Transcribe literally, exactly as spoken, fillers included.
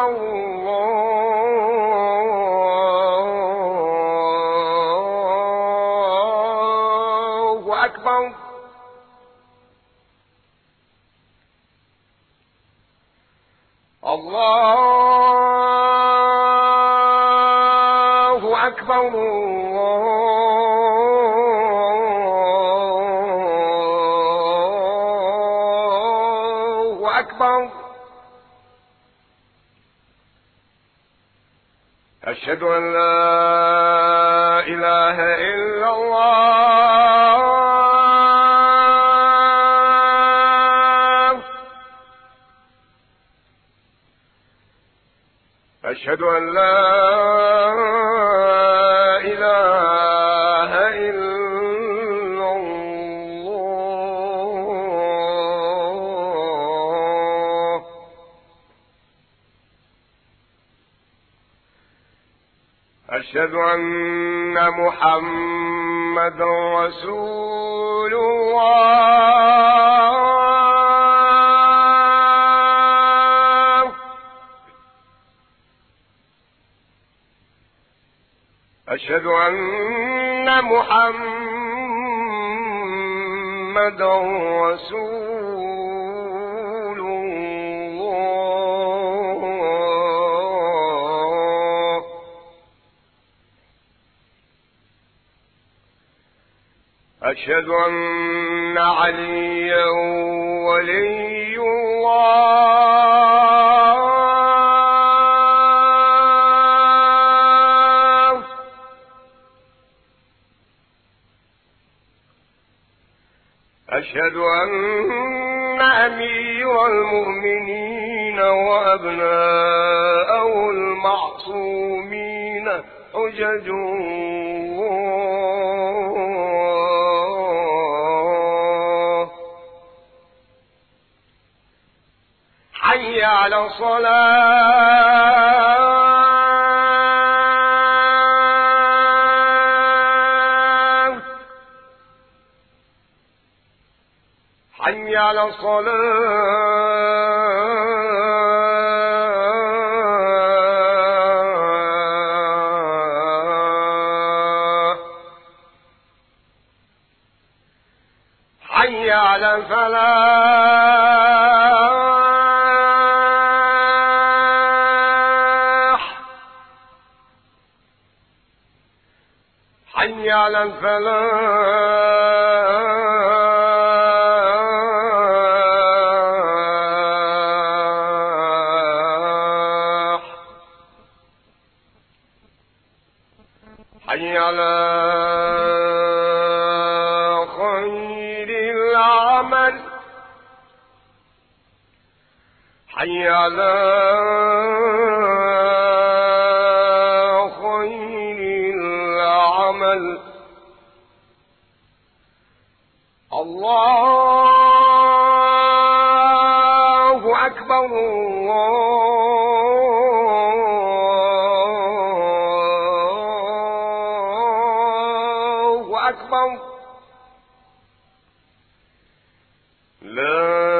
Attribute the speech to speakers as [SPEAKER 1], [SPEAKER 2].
[SPEAKER 1] الله أكبر. الله أكبر. الله أكبر. أشهد أن لا إله إلا الله. أشهد أن لا إله إلا الله. أشهد أن محمدا رسول الله. أشهد أن محمدا رسول الله. أشهد أن عليا ولي الله. أشهد أن أمير المؤمنين وأبناءه المعصومين حجج الله. حي على الصلاة. حي على الصلاة. حي على الفلاح. حي على الفلاح. حي على خير العمل. حي على خير العمل. الله أكبر. الله أكبر. لا